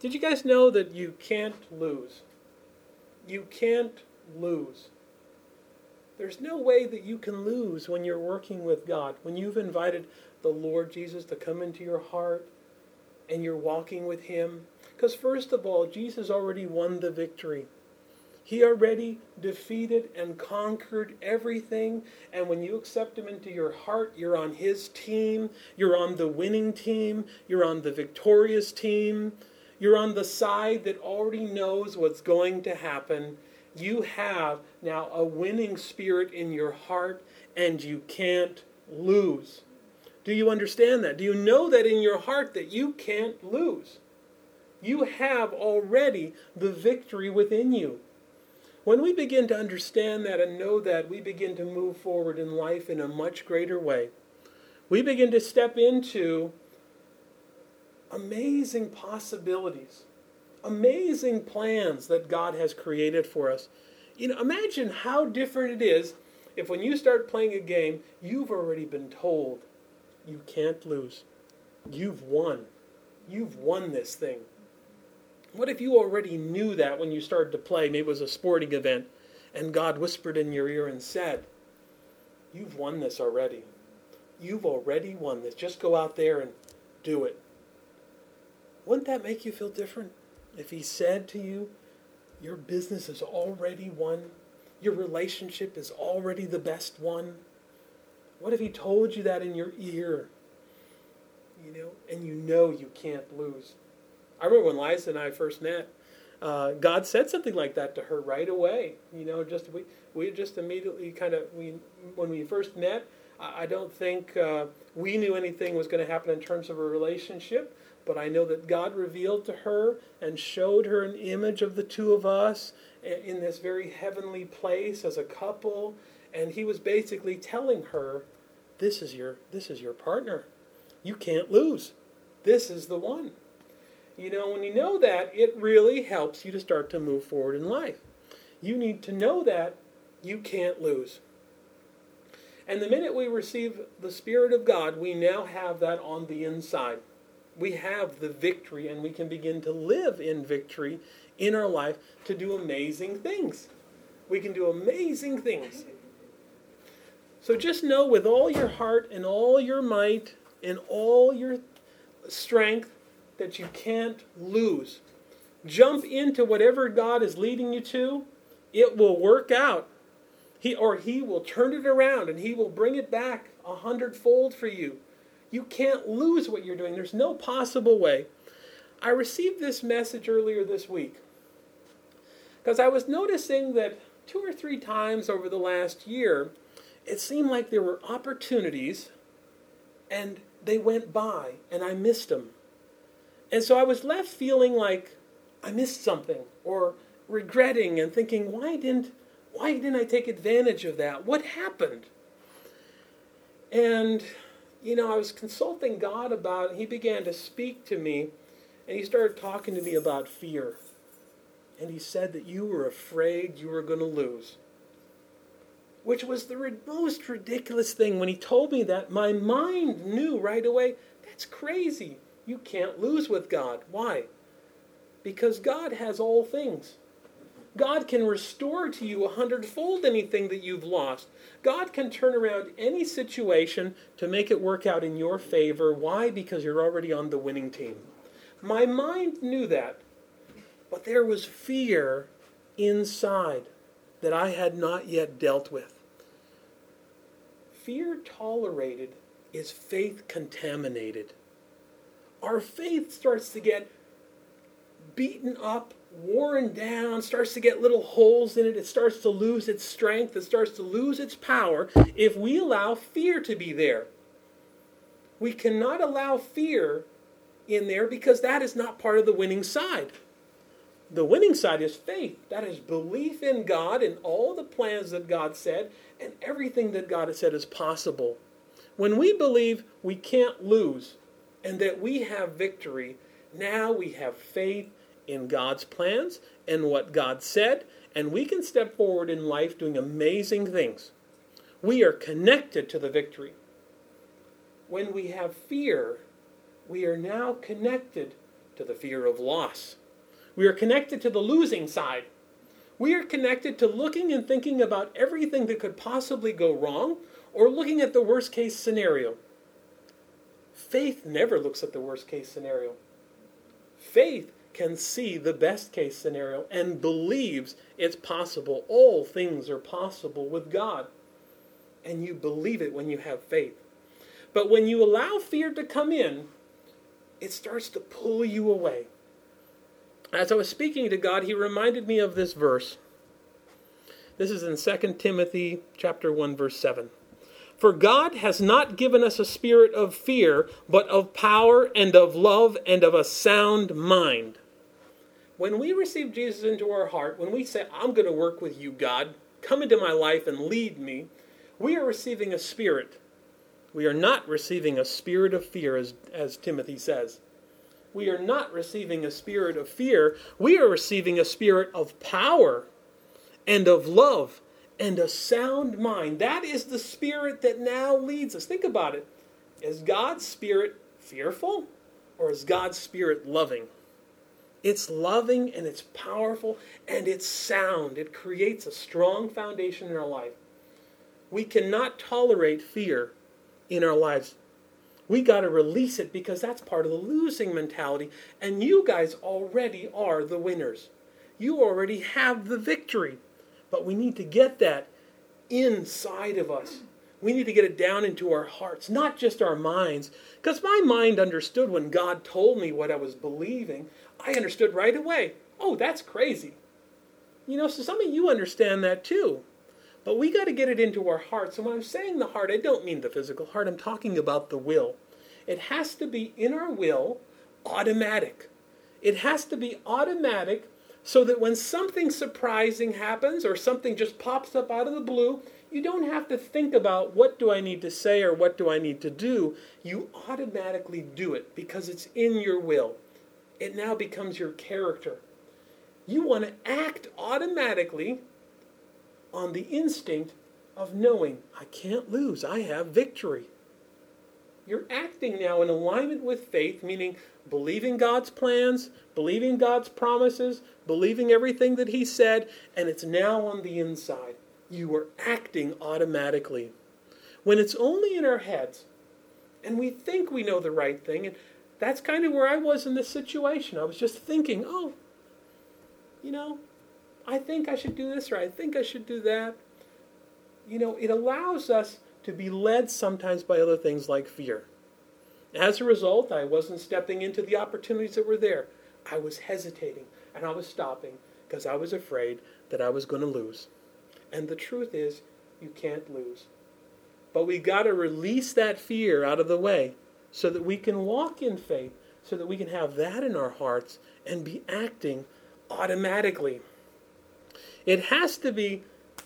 Did you guys know that you can't lose? You can't lose. There's no way that you can lose when you're working with God. When you've invited the Lord Jesus to come into your heart and you're walking with Him. Because first of all, Jesus already won the victory. He already defeated and conquered everything. And when you accept Him into your heart, you're on His team. You're on the winning team. You're on the victorious team. You're on the side that already knows what's going to happen. You have now a winning spirit in your heart, and you can't lose. Do you understand that? Do you know that in your heart that you can't lose? You have already the victory within you. When we begin to understand that and know that, we begin to move forward in life in a much greater way. We begin to step into amazing possibilities, amazing plans that God has created for us. Imagine how different it is if when you start playing a game, you've already been told you can't lose. You've won. You've won this thing. What if you already knew that when you started to play? Maybe it was a sporting event, and God whispered in your ear and said, you've won this already. You've already won this. Just go out there and do it. Wouldn't that make you feel different? If He said to you, your business is already won. Your relationship is already the best one. What if He told you that in your ear? And you can't lose. I remember when Liza and I first met, God said something like that to her right away. We just immediately when we first met, I don't think we knew anything was going to happen in terms of a relationship, but I know that God revealed to her and showed her an image of the two of us in this very heavenly place as a couple, and He was basically telling her, this is your partner. You can't lose. This is the one. When you know that, it really helps you to start to move forward in life. You need to know that you can't lose. And the minute we receive the Spirit of God, we now have that on the inside. We have the victory, and we can begin to live in victory in our life to do amazing things. We can do amazing things. So just know with all your heart and all your might and all your strength that you can't lose. Jump into whatever God is leading you to. It will work out. He will turn it around, and He will bring it back 100-fold for you. You can't lose what you're doing. There's no possible way. I received this message earlier this week because I was noticing that 2 or 3 times over the last year, it seemed like there were opportunities and they went by and I missed them. And so I was left feeling like I missed something or regretting and thinking, why didn't I take advantage of that? What happened? And, I was consulting God about it. He began to speak to me, and He started talking to me about fear. And He said that you were afraid you were going to lose. Which was the most ridiculous thing. When He told me that, my mind knew right away, that's crazy. You can't lose with God. Why? Because God has all things. God can restore to you 100-fold anything that you've lost. God can turn around any situation to make it work out in your favor. Why? Because you're already on the winning team. My mind knew that, but there was fear inside that I had not yet dealt with. Fear tolerated is faith contaminated. Our faith starts to get beaten up, worn down, starts to get little holes in it. It starts to lose its strength. It starts to lose its power if we allow fear to be there. We cannot allow fear in there because that is not part of the winning side. The winning side is faith. That is belief in God and all the plans that God said, and everything that God has said is possible. When we believe we can't lose and that we have victory, now we have faith in God's plans and what God said, and we can step forward in life doing amazing things. We are connected to the victory. When we have fear, we are now connected to the fear of loss. We are connected to the losing side. We are connected to looking and thinking about everything that could possibly go wrong, or looking at the worst case scenario. Faith never looks at the worst case scenario. Faith can see the best case scenario and believes it's possible. All things are possible with God. And you believe it when you have faith. But when you allow fear to come in, it starts to pull you away. As I was speaking to God, he reminded me of this verse. This is in 2 Timothy chapter 1, verse 7. For God has not given us a spirit of fear, but of power and of love and of a sound mind. When we receive Jesus into our heart, when we say, I'm going to work with you, God, come into my life and lead me, we are receiving a spirit. We are not receiving a spirit of fear, as Timothy says. We are not receiving a spirit of fear. We are receiving a spirit of power and of love and a sound mind. That is the spirit that now leads us. Think about it. Is God's spirit fearful, or is God's spirit loving? It's loving and it's powerful and it's sound. It creates a strong foundation in our life. We cannot tolerate fear in our lives. We got to release it, because that's part of the losing mentality. And you guys already are the winners. You already have the victory. But we need to get that inside of us. We need to get it down into our hearts, not just our minds. Because my mind understood when God told me what I was believing. I understood right away. Oh, that's crazy. So some of you understand that too. But we got to get it into our hearts. And when I'm saying the heart, I don't mean the physical heart. I'm talking about the will. It has to be in our will, automatic. It has to be automatic, so that when something surprising happens or something just pops up out of the blue, you don't have to think about what do I need to say or what do I need to do. You automatically do it because it's in your will. It now becomes your character. You want to act automatically on the instinct of knowing, I can't lose, I have victory. You're acting now in alignment with faith, meaning believing God's plans, believing God's promises, believing everything that he said, and it's now on the inside. You are acting automatically. When it's only in our heads, and we think we know the right thing, and that's kind of where I was in this situation. I was just thinking, I think I should do this, or I think I should do that. It allows us to be led sometimes by other things like fear. As a result, I wasn't stepping into the opportunities that were there. I was hesitating, and I was stopping because I was afraid that I was going to lose. And the truth is, you can't lose. But we got to release that fear out of the way so that we can walk in faith, so that we can have that in our hearts and be acting automatically. It has to be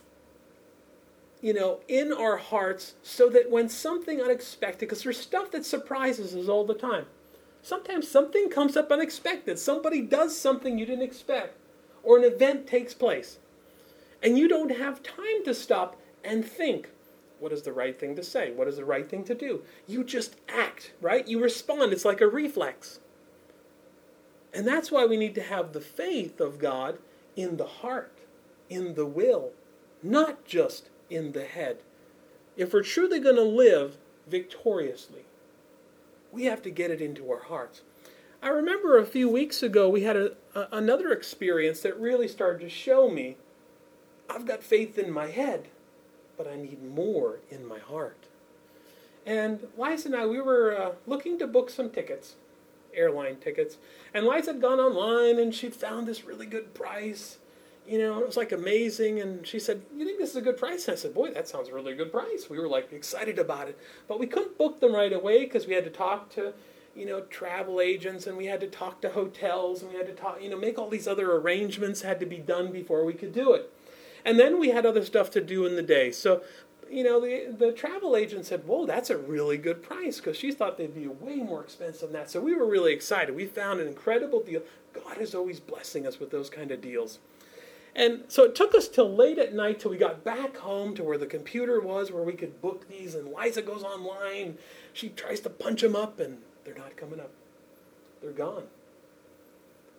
in our hearts, so that when something unexpected, because there's stuff that surprises us all the time. Sometimes something comes up unexpected. Somebody does something you didn't expect, or an event takes place. And you don't have time to stop and think, what is the right thing to say? What is the right thing to do? You just act, right? You respond. It's like a reflex. And that's why we need to have the faith of God in the heart, in the will, not just in the head. If we're truly going to live victoriously, we have to get it into our hearts. I remember a few weeks ago we had another experience that really started to show me I've got faith in my head, but I need more in my heart. And Liza and I, we were looking to book some tickets, airline tickets. And Liza had gone online and she'd found this really good price. It was like amazing. And she said, you think this is a good price? And I said, boy, that sounds a really good price. We were like excited about it. But we couldn't book them right away because we had to talk to, travel agents, and we had to talk to hotels, and we had to talk, make all these other arrangements had to be done before we could do it. And then we had other stuff to do in the day. So, the travel agent said, whoa, that's a really good price, because she thought they'd be way more expensive than that. So we were really excited. We found an incredible deal. God is always blessing us with those kind of deals. And so it took us till late at night till we got back home to where the computer was, where we could book these. And Liza goes online. She tries to punch them up, and they're not coming up. They're gone.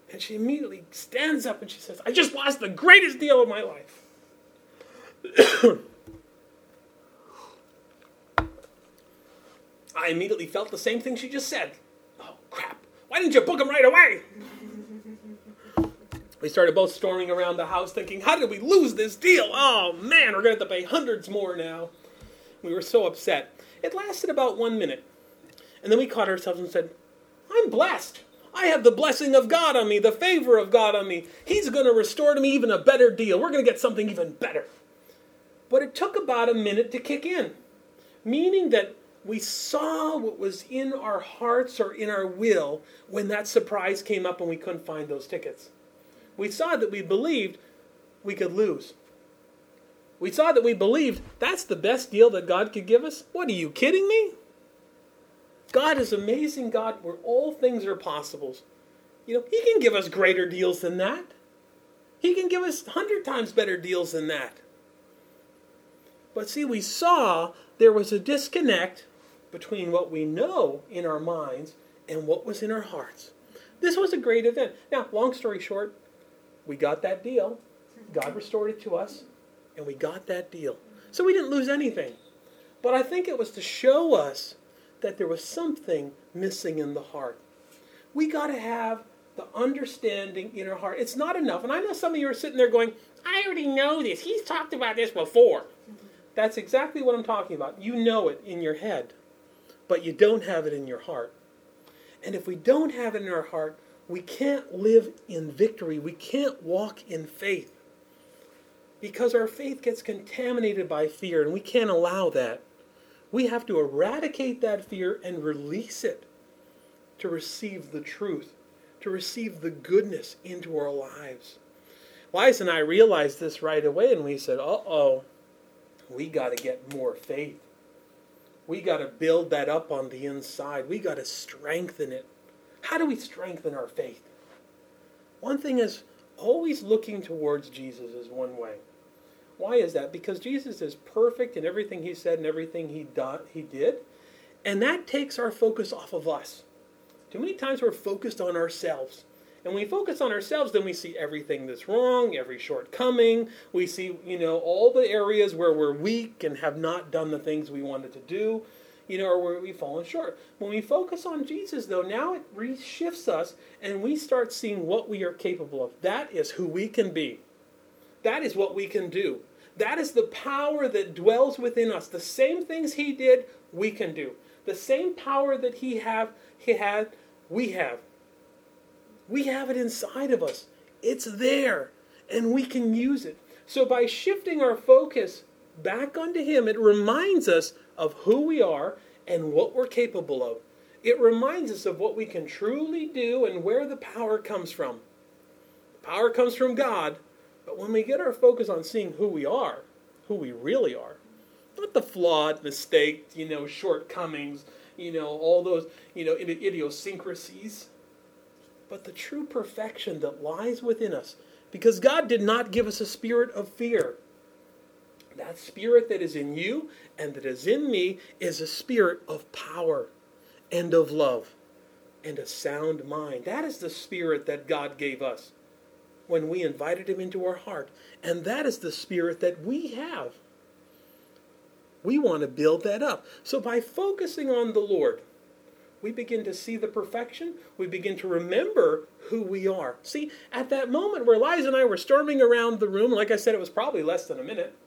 And she immediately stands up and she says, I just lost the greatest deal of my life. I immediately felt the same thing she just said. Oh, crap. Why didn't you book him right away? We started both storming around the house thinking, how did we lose this deal? Oh, man, we're going to have to pay hundreds more now. We were so upset. It lasted about 1 minute. And then we caught ourselves and said, I'm blessed. I have the blessing of God on me, the favor of God on me. He's going to restore to me even a better deal. We're going to get something even better. But it took about a minute to kick in, meaning that we saw what was in our hearts or in our will when that surprise came up and we couldn't find those tickets. We saw that we believed we could lose. We saw that we believed that's the best deal that God could give us. What, are you kidding me? God is amazing God where all things are possible. He can give us greater deals than that. He can give us 100 times better deals than that. But see, we saw there was a disconnect between what we know in our minds and what was in our hearts. This was a great event. Now, long story short, we got that deal. God restored it to us, and we got that deal. So we didn't lose anything. But I think it was to show us that there was something missing in the heart. We got to have the understanding in our heart. It's not enough. And I know some of you are sitting there going, I already know this. He's talked about this before. That's exactly what I'm talking about. You know it in your head, but you don't have it in your heart. And if we don't have it in our heart, we can't live in victory. We can't walk in faith. Because our faith gets contaminated by fear, and we can't allow that. We have to eradicate that fear and release it to receive the truth, to receive the goodness into our lives. Liza and I realized this right away, and we said, we got to get more faith. We got to build that up on the inside. We got to strengthen it. How do we strengthen our faith? One thing is always looking towards Jesus is one way. Why is that? Because Jesus is perfect in everything he said and everything he did. And that takes our focus off of us. Too many times we're focused on ourselves. And when we focus on ourselves, then we see everything that's wrong, every shortcoming. We see, all the areas where we're weak and have not done the things we wanted to do, or where we've fallen short. When we focus on Jesus, though, now it reshifts us and we start seeing what we are capable of. That is who we can be. That is what we can do. That is the power that dwells within us. The same things he did, we can do. The same power that he had, we have. We have it inside of us. It's there, and we can use it. So by shifting our focus back onto him, it reminds us of who we are and what we're capable of. It reminds us of what we can truly do and where the power comes from. The power comes from God, but when we get our focus on seeing who we are, who we really are, not the flawed, mistakes, shortcomings, all those, idiosyncrasies, but the true perfection that lies within us. Because God did not give us a spirit of fear. That spirit that is in you and that is in me is a spirit of power and of love and a sound mind. That is the spirit that God gave us when we invited him into our heart. And that is the spirit that we have. We want to build that up. So by focusing on the Lord, we begin to see the perfection. We begin to remember who we are. See, at that moment where Liza and I were storming around the room, like I said, it was probably less than a minute,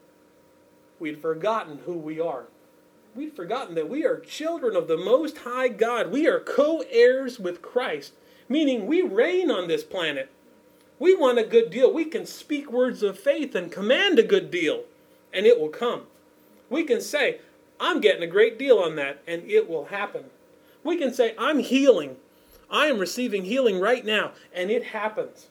we'd forgotten who we are. We'd forgotten that we are children of the Most High God. We are co-heirs with Christ, meaning we reign on this planet. We want a good deal. We can speak words of faith and command a good deal, and it will come. We can say, I'm getting a great deal on that, and it will happen. We can say, I'm healing. I am receiving healing right now, and it happens.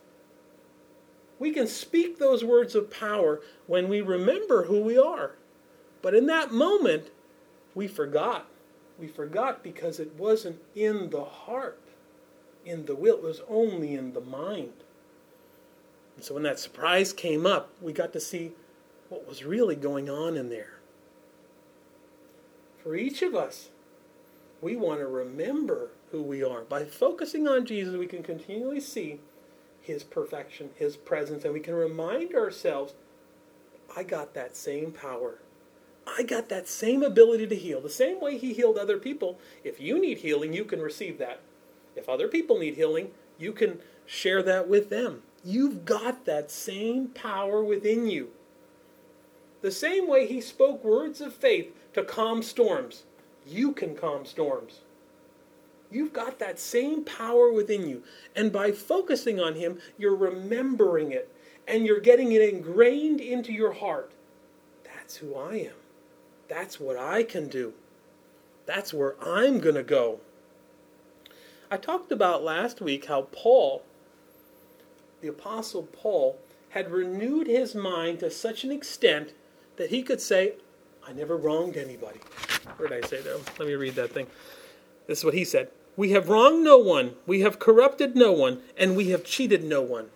We can speak those words of power when we remember who we are. But in that moment, we forgot. We forgot because it wasn't in the heart, in the will. It was only in the mind. And so when that surprise came up, we got to see what was really going on in there. For each of us, we want to remember who we are. By focusing on Jesus, we can continually see his perfection, his presence, and we can remind ourselves, I got that same power. I got that same ability to heal. The same way he healed other people. If you need healing, you can receive that. If other people need healing, you can share that with them. You've got that same power within you. The same way he spoke words of faith to calm storms, you can calm storms. You've got that same power within you. And by focusing on him, you're remembering it. And you're getting it ingrained into your heart. That's who I am. That's what I can do. That's where I'm going to go. I talked about last week how Paul, the Apostle Paul, had renewed his mind to such an extent that he could say, I never wronged anybody. Where did I say that? Let me read that thing. This is what he said. We have wronged no one, we have corrupted no one, and we have cheated no one.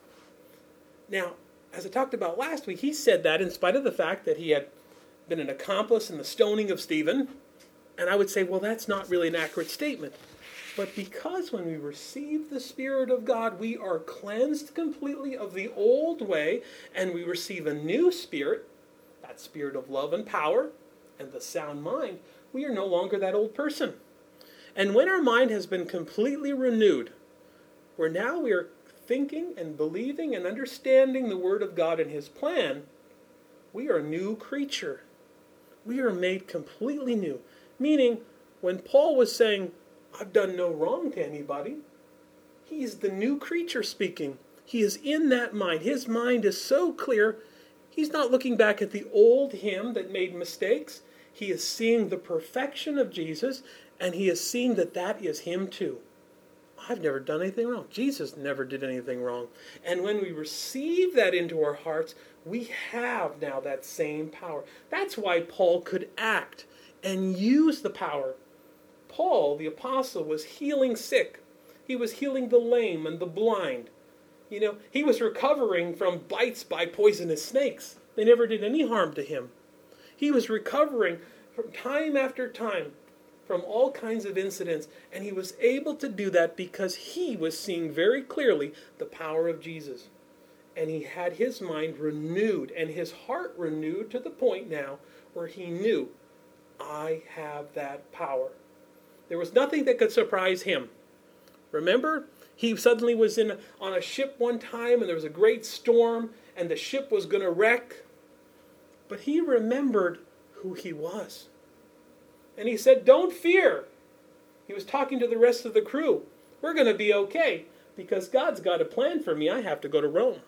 Now, as I talked about last week, he said that in spite of the fact that he had been an accomplice in the stoning of Stephen. And I would say, well, that's not really an accurate statement. But because when we receive the Spirit of God, we are cleansed completely of the old way, and we receive a new spirit, that spirit of love and power, and the sound mind, we are no longer that old person. And when our mind has been completely renewed, where now we are thinking and believing and understanding the Word of God and his plan, we are a new creature. We are made completely new. Meaning, when Paul was saying, I've done no wrong to anybody, he's the new creature speaking. He is in that mind. His mind is so clear, he's not looking back at the old him that made mistakes. He is seeing the perfection of Jesus, and he is seeing that that is him too. I've never done anything wrong. Jesus never did anything wrong. And when we receive that into our hearts, we have now that same power. That's why Paul could act and use the power. Paul, the apostle, was healing sick. He was healing the lame and the blind. He was recovering from bites by poisonous snakes. They never did any harm to him. He was recovering from time after time from all kinds of incidents, and he was able to do that because he was seeing very clearly the power of Jesus. And he had his mind renewed and his heart renewed to the point now where he knew, I have that power. There was nothing that could surprise him. Remember, he suddenly was on a ship one time and there was a great storm and the ship was going to wreck. But he remembered who he was. And he said, don't fear. He was talking to the rest of the crew. We're going to be okay because God's got a plan for me. I have to go to Rome.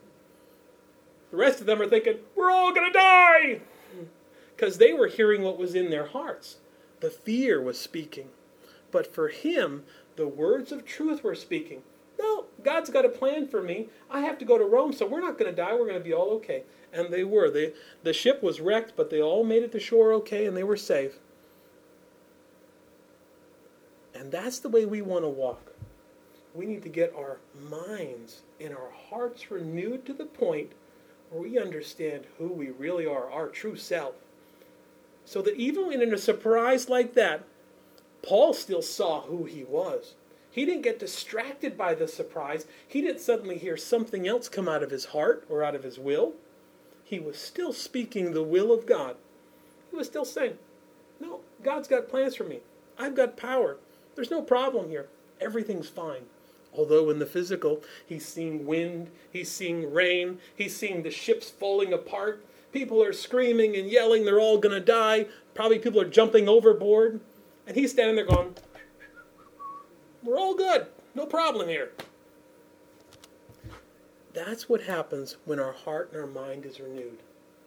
The rest of them are thinking, we're all going to die. Because they were hearing what was in their hearts. The fear was speaking. But for him, the words of truth were speaking. No, God's got a plan for me. I have to go to Rome, so we're not going to die. We're going to be all okay. And they were. The ship was wrecked, but they all made it to shore okay, and they were safe. And that's the way we want to walk. We need to get our minds and our hearts renewed to the point where we understand who we really are, our true self. So that even in a surprise like that, Paul still saw who he was. He didn't get distracted by the surprise. He didn't suddenly hear something else come out of his heart or out of his will. He was still speaking the will of God. He was still saying, no, God's got plans for me. I've got power. There's no problem here. Everything's fine. Although in the physical, he's seeing wind, he's seeing rain, he's seeing the ships falling apart. People are screaming and yelling, they're all going to die. Probably people are jumping overboard. And he's standing there going, we're all good. No problem here. That's what happens when our heart and our mind is renewed.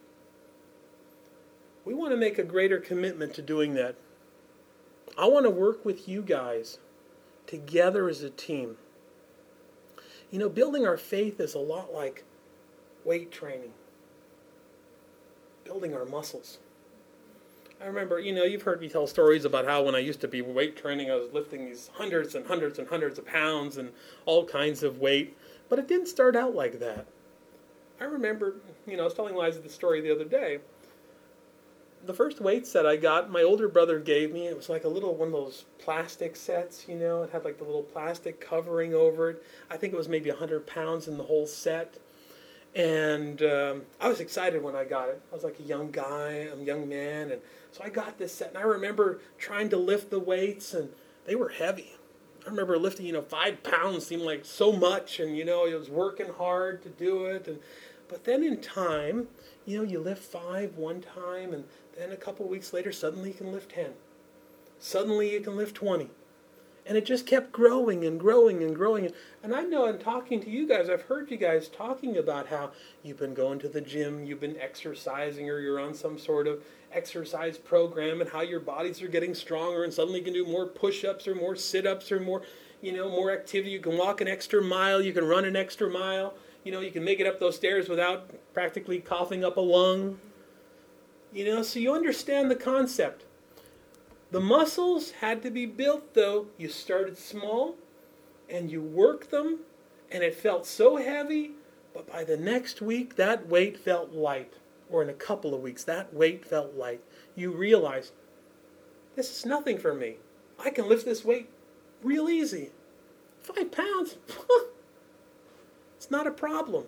We want to make a greater commitment to doing that. I want to work with you guys together as a team. Building our faith is a lot like weight training. Building our muscles. I remember, you've heard me tell stories about how when I used to be weight training, I was lifting these hundreds and hundreds and hundreds of pounds and all kinds of weight. But it didn't start out like that. I remember, I was telling Liza the story the other day. the first weight set I got, my older brother gave me. It was like a little one of those plastic sets, you know. It had like the little plastic covering over it. I think it was maybe 100 pounds in the whole set. And I was excited when I got it. I was like a young guy, a young man. And so I got this set. And I remember trying to lift the weights, and they were heavy. I remember lifting, 5 pounds seemed like so much. And, I was working hard to do it. But then in time, you lift 5 one time, and then a couple weeks later, suddenly you can lift 10. Suddenly you can lift 20. And it just kept growing and growing and growing. And I know in talking to you guys, I've heard you guys talking about how you've been going to the gym, you've been exercising, or you're on some sort of exercise program, and how your bodies are getting stronger, and suddenly you can do more push-ups or more sit-ups or more, more activity. You can walk an extra mile, you can run an extra mile. You can make it up those stairs without practically coughing up a lung. So you understand the concept. The muscles had to be built, though. You started small, and you worked them, and it felt so heavy, but by the next week, that weight felt light. Or in a couple of weeks, that weight felt light. You realize, this is nothing for me. I can lift this weight real easy. 5 pounds? It's not a problem.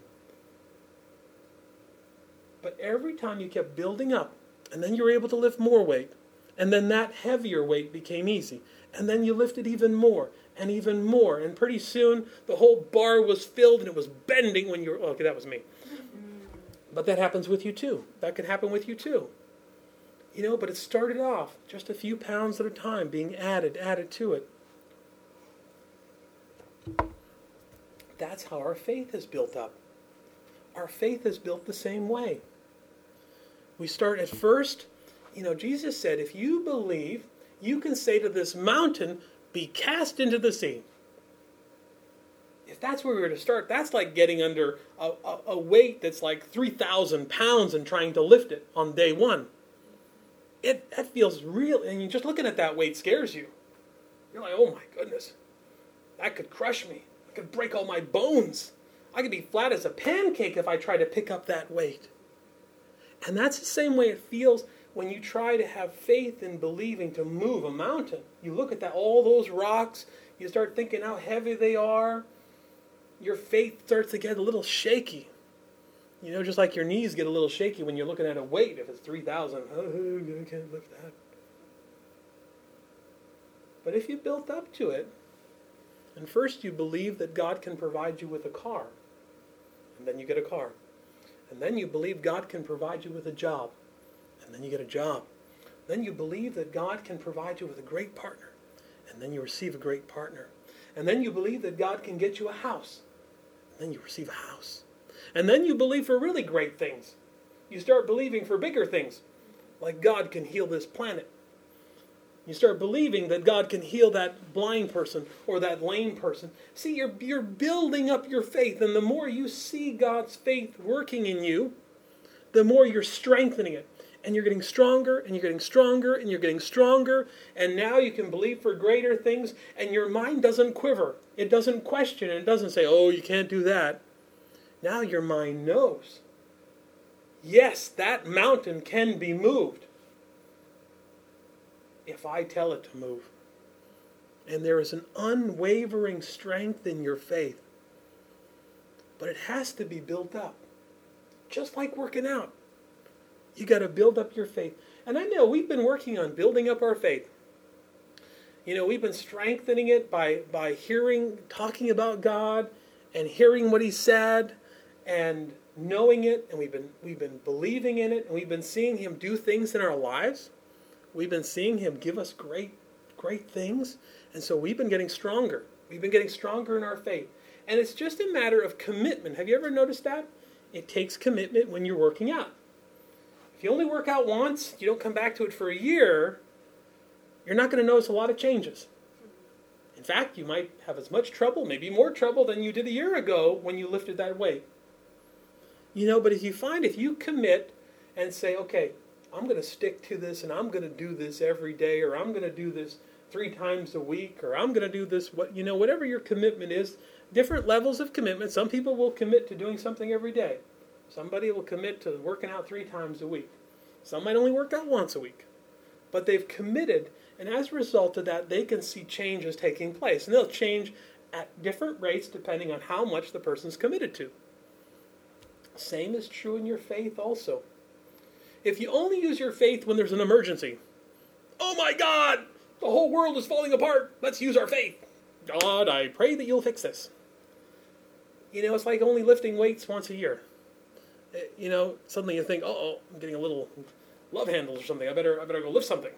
But every time you kept building up, and then you were able to lift more weight, and then that heavier weight became easy, and then you lifted even more, and pretty soon the whole bar was filled, and it was bending when you were, okay, that was me. But that happens with you too. That can happen with you too. But it started off just a few pounds at a time, being added to it. That's how our faith is built up. Our faith is built the same way. We start at first, Jesus said, if you believe, you can say to this mountain, be cast into the sea. If that's where we were to start, that's like getting under a weight that's like 3,000 pounds and trying to lift it on day one. That feels real, and just looking at that weight scares you. You're like, oh my goodness, that could crush me. I could break all my bones. I could be flat as a pancake if I try to pick up that weight. And that's the same way it feels when you try to have faith in believing to move a mountain. You look at all those rocks, you start thinking how heavy they are. Your faith starts to get a little shaky. Just like your knees get a little shaky when you're looking at a weight. If it's 3,000, I can't lift that. But if you built up to it, and first you believe that God can provide you with a car, and then you get a car. And then you believe God can provide you with a job, and then you get a job. Then you believe that God can provide you with a great partner, and then you receive a great partner. And then you believe that God can get you a house, and then you receive a house. And then you believe for really great things. You start believing for bigger things, like God can heal this planet. You start believing that God can heal that blind person or that lame person. See, you're building up your faith, and the more you see God's faith working in you, the more you're strengthening it. And you're getting stronger, and you're getting stronger, and you're getting stronger, and now you can believe for greater things, and your mind doesn't quiver. It doesn't question, and it doesn't say, oh, you can't do that. Now your mind knows. Yes, that mountain can be moved if I tell it to move. And there is an unwavering strength in your faith. But it has to be built up. Just like working out. You got to build up your faith. And I know we've been working on building up our faith. We've been strengthening it by talking about God, and hearing what He said, and knowing it, and we've been believing in it, and we've been seeing Him do things in our lives. We've been seeing Him give us great things. And so we've been getting stronger. We've been getting stronger in our faith. And it's just a matter of commitment. Have you ever noticed that? It takes commitment when you're working out. If you only work out once, you don't come back to it for a year, you're not going to notice a lot of changes. In fact, you might have as much trouble, maybe more trouble than you did a year ago when you lifted that weight. But if you commit and say, okay, I'm going to stick to this, and I'm going to do this every day, or I'm going to do this 3 times a week, or I'm going to do this, whatever your commitment is, different levels of commitment. Some people will commit to doing something every day. Somebody will commit to working out 3 times a week. Some might only work out once a week. But they've committed, and as a result of that, they can see changes taking place. And they'll change at different rates depending on how much the person's committed to. Same is true in your faith also. If you only use your faith when there's an emergency, oh my God, the whole world is falling apart, let's use our faith. God, I pray that you'll fix this. It's like only lifting weights once a year. Suddenly you think, I'm getting a little love handles or something. I better go lift something.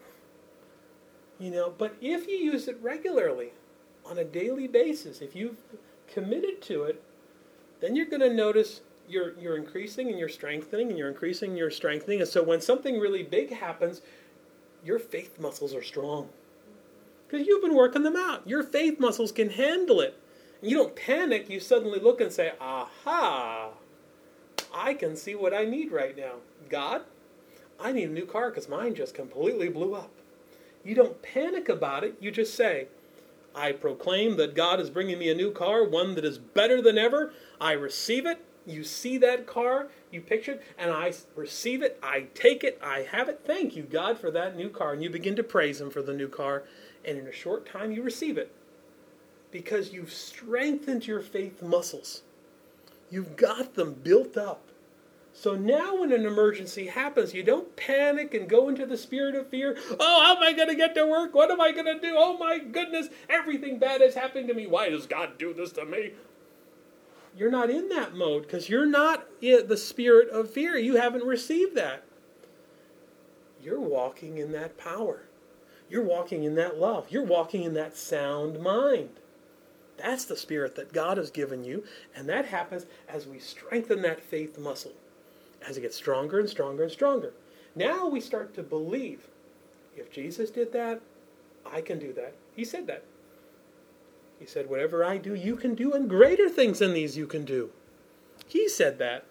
But if you use it regularly, on a daily basis, if you've committed to it, then you're going to notice you're increasing and you're strengthening and you're increasing and you're strengthening. And so when something really big happens, your faith muscles are strong. Because you've been working them out. Your faith muscles can handle it. And you don't panic. You suddenly look and say, aha, I can see what I need right now. God, I need a new car because mine just completely blew up. You don't panic about it. You just say, I proclaim that God is bringing me a new car, one that is better than ever. I receive it. You see that car, you picture it, and I receive it, I take it, I have it. Thank you, God, for that new car. And you begin to praise Him for the new car, and in a short time you receive it. Because you've strengthened your faith muscles. You've got them built up. So now when an emergency happens, you don't panic and go into the spirit of fear. Oh, how am I going to get to work? What am I going to do? Oh my goodness, everything bad is happening to me. Why does God do this to me? You're not in that mode because you're not in the spirit of fear. You haven't received that. You're walking in that power. You're walking in that love. You're walking in that sound mind. That's the spirit that God has given you, and that happens as we strengthen that faith muscle, as it gets stronger and stronger and stronger. Now we start to believe, if Jesus did that, I can do that. He said that. He said, whatever I do, you can do, and greater things than these you can do. He said that.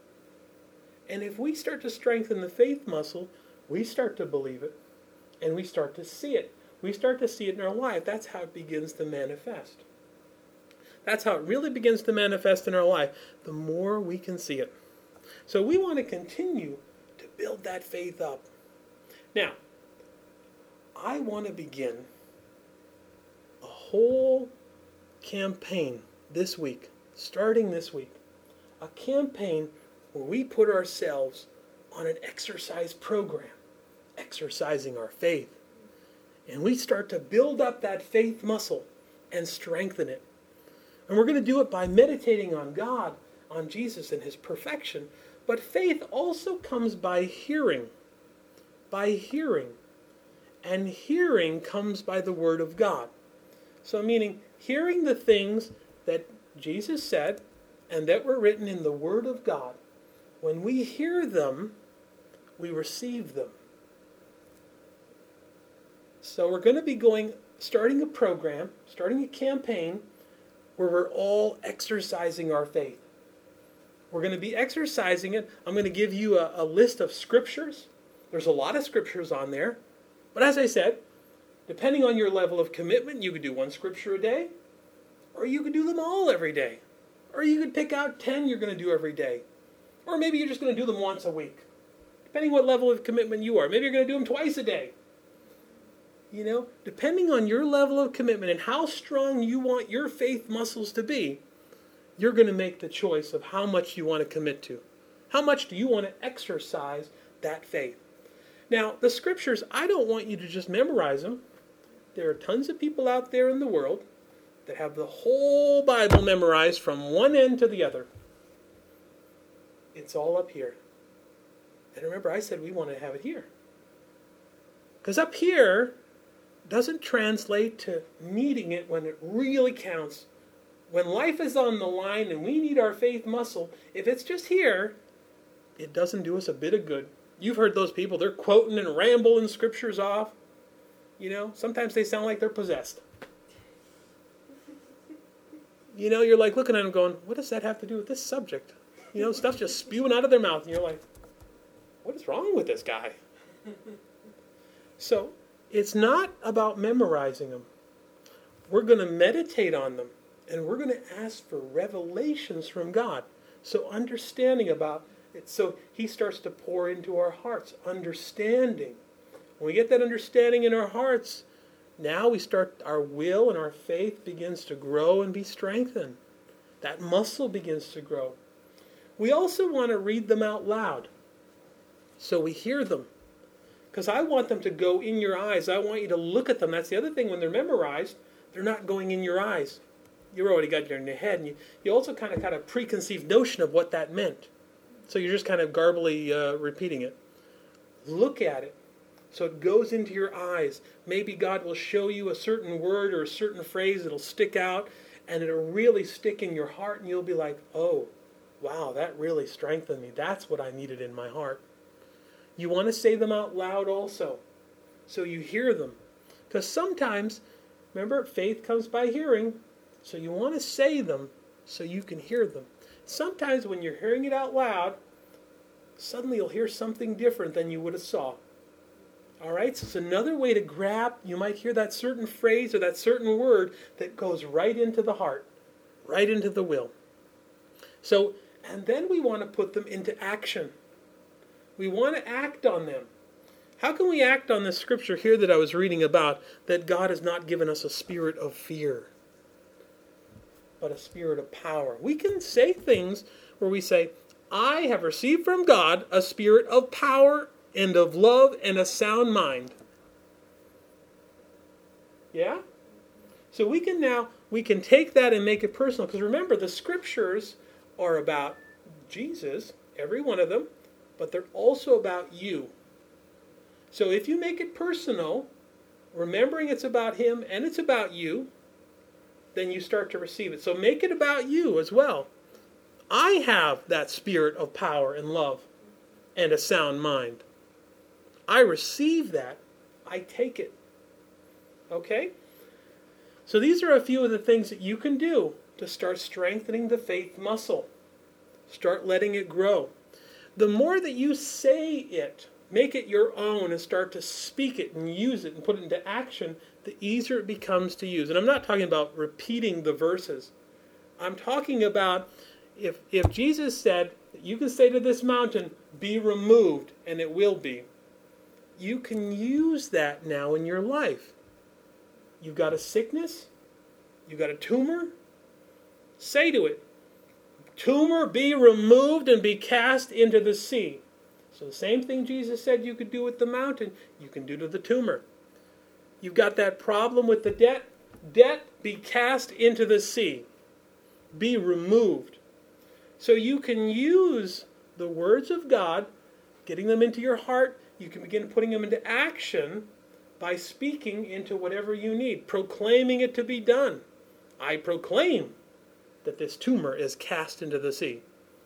And if we start to strengthen the faith muscle, we start to believe it, and we start to see it. We start to see it in our life. That's how it begins to manifest. That's how it really begins to manifest in our life, the more we can see it. So we want to continue to build that faith up. Now, I want to begin a whole campaign this week, starting this week, a campaign where we put ourselves on an exercise program, exercising our faith. And we start to build up that faith muscle and strengthen it. And we're going to do it by meditating on God, on Jesus and His perfection. But faith also comes by hearing. By hearing. And hearing comes by the Word of God. So meaning, hearing the things that Jesus said and that were written in the Word of God. When we hear them, we receive them. So we're going to be starting a program, starting a campaign, where we're all exercising our faith. We're going to be exercising it. I'm going to give you a list of scriptures. There's a lot of scriptures on there. But as I said, depending on your level of commitment, you could do one scripture a day, or you could do them all every day. Or you could pick out 10 you're going to do every day. Or maybe you're just going to do them once a week. Depending what level of commitment you are. Maybe you're going to do them twice a day. Depending on your level of commitment and how strong you want your faith muscles to be, you're going to make the choice of how much you want to commit to. How much do you want to exercise that faith? Now, the scriptures, I don't want you to just memorize them. There are tons of people out there in the world that have the whole Bible memorized from one end to the other. It's all up here. And remember, I said we want to have it here. Because up here doesn't translate to needing it when it really counts. When life is on the line and we need our faith muscle, if it's just here, it doesn't do us a bit of good. You've heard those people, they're quoting and rambling scriptures off. Sometimes they sound like they're possessed. You're like looking at them going, what does that have to do with this subject? Stuff's just spewing out of their mouth, and you're like, what is wrong with this guy? So, it's not about memorizing them. We're going to meditate on them, and we're going to ask for revelations from God. So understanding about So he starts to pour into our hearts understanding. When we get that understanding in our hearts, now our will and our faith begins to grow and be strengthened. That muscle begins to grow. We also want to read them out loud so we hear them. Because I want them to go in your eyes. I want you to look at them. That's the other thing. When they're memorized, they're not going in your eyes. You already got it in your head. And you also kind of got a preconceived notion of what that meant. So you're just kind of garbly repeating it. Look at it. So it goes into your eyes. Maybe God will show you a certain word or a certain phrase that'll stick out, and it'll really stick in your heart, and you'll be like, oh, wow, that really strengthened me. That's what I needed in my heart. You want to say them out loud also, so you hear them. Because sometimes, remember, faith comes by hearing, so you want to say them so you can hear them. Sometimes when you're hearing it out loud, suddenly you'll hear something different than you would have saw. All right, so it's another way to grab. You might hear that certain phrase or that certain word that goes right into the heart, right into the will. So, and then we want to put them into action. We want to act on them. How can we act on this scripture here that I was reading about, that God has not given us a spirit of fear, but a spirit of power? We can say things where we say, I have received from God a spirit of power and of love and a sound mind. Yeah? So we can take that and make it personal. Because remember, the scriptures are about Jesus, every one of them, but they're also about you. So if you make it personal, remembering it's about Him and it's about you, then you start to receive it. So make it about you as well. I have that spirit of power and love and a sound mind. I receive that. I take it. Okay? So these are a few of the things that you can do to start strengthening the faith muscle. Start letting it grow. The more that you say it, make it your own and start to speak it and use it and put it into action, the easier it becomes to use. And I'm not talking about repeating the verses. I'm talking about if Jesus said, you can say to this mountain, be removed, and it will be. You can use that now in your life. You've got a sickness, you've got a tumor, say to it, tumor, be removed and be cast into the sea. So the same thing Jesus said you could do with the mountain, you can do to the tumor. You've got that problem with the debt, be cast into the sea. Be removed. So you can use the words of God, getting them into your heart. You can begin putting them into action by speaking into whatever you need, proclaiming it to be done. I proclaim that this tumor is cast into the sea.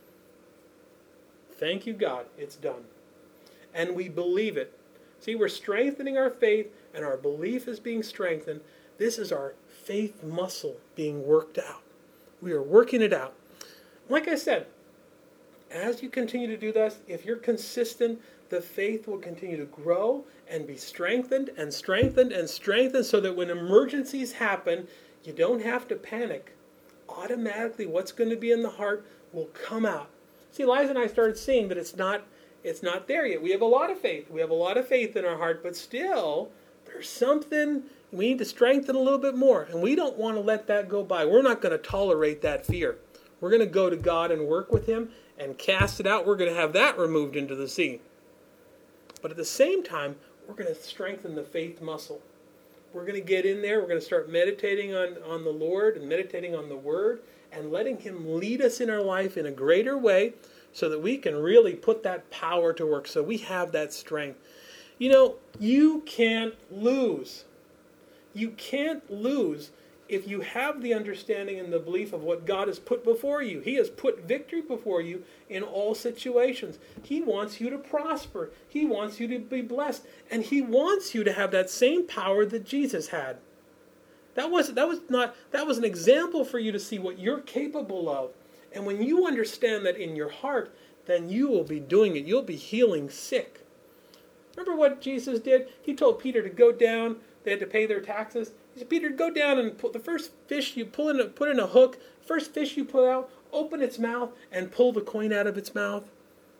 Thank you, God, it's done. And we believe it. See, we're strengthening our faith, and our belief is being strengthened. This is our faith muscle being worked out. We are working it out. Like I said, as you continue to do this, if you're consistent, the faith will continue to grow and be strengthened and strengthened and strengthened, so that when emergencies happen, you don't have to panic. Automatically, what's going to be in the heart will come out. See, Liza and I started seeing that it's not there yet. We have a lot of faith. We have a lot of faith in our heart, but still, there's something we need to strengthen a little bit more, and we don't want to let that go by. We're not going to tolerate that fear. We're going to go to God and work with Him and cast it out. We're going to have that removed into the sea. But at the same time, we're going to strengthen the faith muscle. We're going to get in there. We're going to start meditating on the Lord and meditating on the Word and letting Him lead us in our life in a greater way, so that we can really put that power to work, so we have that strength. You know, you can't lose. You can't lose if you have the understanding and the belief of what God has put before you. He has put victory before you in all situations. He wants you to prosper. He wants you to be blessed. And He wants you to have that same power that Jesus had. That was an example for you to see what you're capable of. And when you understand that in your heart, then you will be doing it. You'll be healing sick. Remember what Jesus did? He told Peter to go down. They had to pay their taxes. He said, Peter, go down and pull the first fish you put in a hook. First fish you pull out, open its mouth and pull the coin out of its mouth.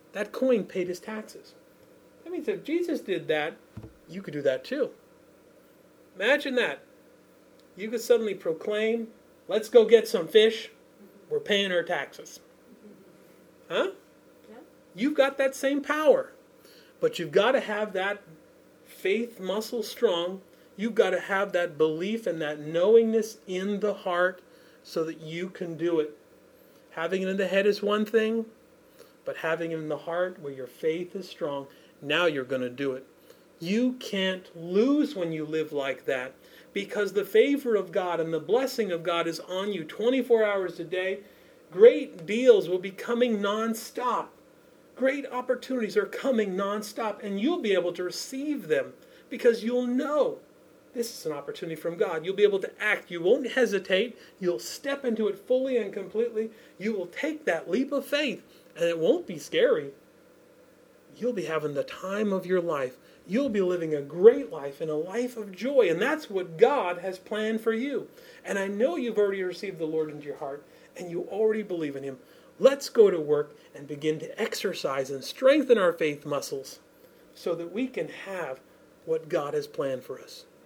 That coin paid his taxes. That means if Jesus did that, you could do that too. Imagine that. You could suddenly proclaim, let's go get some fish. We're paying our taxes. Huh? Yeah. You've got that same power. But you've got to have that faith muscle strong. You've got to have that belief and that knowingness in the heart so that you can do it. Having it in the head is one thing, but having it in the heart where your faith is strong, now you're going to do it. You can't lose when you live like that, because the favor of God and the blessing of God is on you 24 hours a day. Great deals will be coming nonstop. Great opportunities are coming nonstop, and you'll be able to receive them because you'll know this is an opportunity from God. You'll be able to act. You won't hesitate. You'll step into it fully and completely. You will take that leap of faith, and it won't be scary. You'll be having the time of your life. You'll be living a great life and a life of joy, and that's what God has planned for you. And I know you've already received the Lord into your heart, and you already believe in Him. Let's go to work and begin to exercise and strengthen our faith muscles so that we can have what God has planned for us.